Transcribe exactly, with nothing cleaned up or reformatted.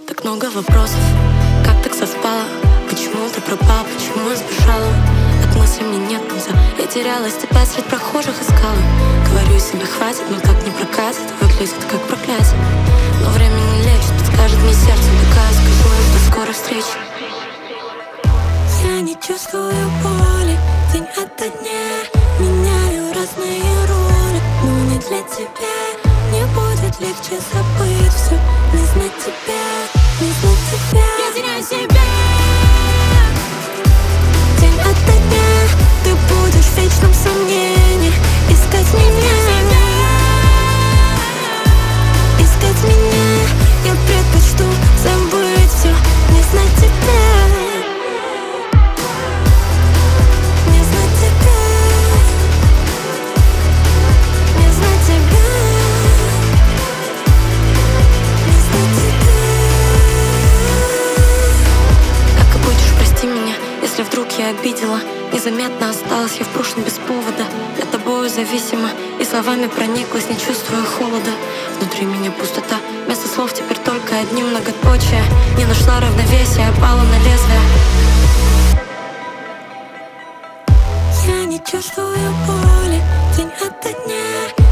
Так много вопросов, как так совпало? Почему ты пропал, почему я сбежала? От мысли мне нет конца. Я терялась, тебя среди прохожих искала. Говорю себе, хватит, но так не прокатит. Выглядит как проклятие, но время не лечит. Подскажет мне сердце, такая скажу им до скорой встречи. Я не чувствую боли день ото дня. Меняю разные роли, но не для тебя. Мне будет легче забыть все. Не знать тебя, не знать тебя. Я теряю себя. День ото дня ты будешь в вечном сомнении. Искать меня, искать меня. Я предпочту забыть все. Не знать тебя, не знать тебя, не знать тебя, не знать тебя. Как и будешь, прости меня, если вдруг я обидела. Незаметно осталась я в прошлом без повода. Я тобою зависима и словами прониклась, не чувствуя холода. Внутри меня пустота, вместо слов теперь только одни многоточия. Не нашла равновесия, пала на лезвие. Я не чувствую боли день ото дня.